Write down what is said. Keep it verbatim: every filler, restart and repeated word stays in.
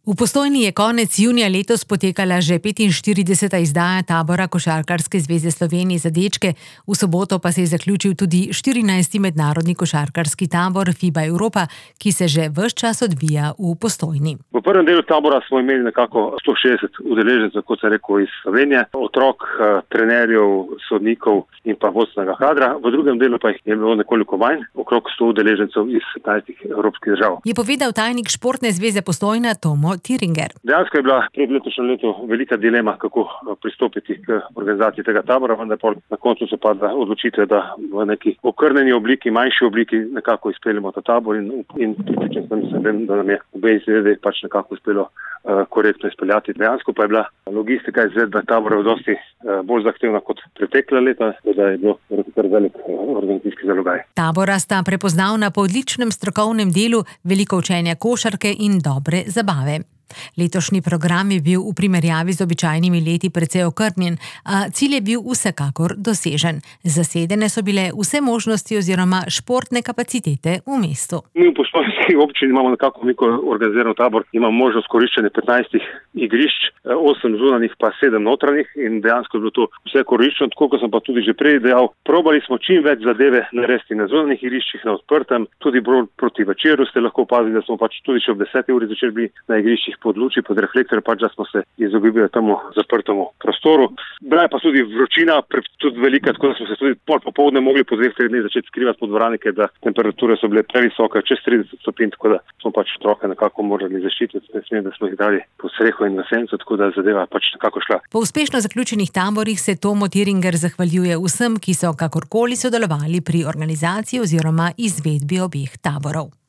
V Postojni je konec junija letos potekala že petinštirideseta izdaja tabora Košarkarske zveze Slovenije za dečke, v soboto pa se je zaključil tudi štirinajsti mednarodni košarkarski tabor FIBA Evropa, ki se že ves čas odvija v Postojni. V prvem delu tabora smo imeli nekako sto šestdeset udeležencev, kot se rekel, iz Slovenije, otrok, trenerjev, sodnikov in pa vodstvenega kadra. V drugem delu pa jih je bilo nekoliko manj, okrog sto udeležencev iz petnajstih evropskih držav. Je povedal tajnik Športne zveze Postojna Tomo Tiringer. Dejansko je bila pred letošnjem letu velika dilema, kako pristopiti k organizaciji tega tabora, vendar pa na koncu se padla odločitev, da v neki okrnjeni obliki, manjši obliki nekako izpeljemo ta tabor in, in pripričan sem, da nam je obe izvedbi pač nekako uspelo uh, korektno izpeljati. Dejansko pa je bila logistika izvedbe tabora dosti uh, bolj zahtevna kot pretekla leta, da je bilo kar velik uh, organizacijski zalogaj. Tabora sta prepoznavna po odličnem strokovnem delu, veliko učenja košarke in dobre zabave. Letošnji program je bil v primerjavi z običajnimi leti precej okrnjen, a cilj je bil vsekakor dosežen. Zasedene so bile vse možnosti oziroma športne kapacitete v mestu. Mi v postojnski občini imamo nekako veliko organiziran tabor, imamo možnost koriščenja petnajstih igrišč, osem zunanjih pa sedem notranjih in dejansko je bilo to vse koriščeno, tako kot sem pa tudi že prej dejal. Probali smo čim več zadeve narediti na zunanjih igriščih, na odprtem, tudi proti večeru ste lahko opazili, da smo pač tudi še ob deseti uri začeli bili na igriščih pod luči, pod reflektorjem, pač da smo se izogibali temu zaprtemu prostoru. Bila je pa tudi vročina, tudi velika, tako da smo se tudi pol popoldne mogli po dveh, treh dneh začeti skrivati pod dvorane, ker da temperature so bile previsoke, čez trideset stopinj, tako da smo pač otroke nekako morali zaščititi, ne smem, da smo jih dali pod streho in na senco, tako da zadeva pač nekako šla. Po uspešno zaključenih taborih se Tomo Tiringer zahvaljuje vsem, ki so kakorkoli sodelovali pri organizaciji oziroma izvedbi obeh taborov.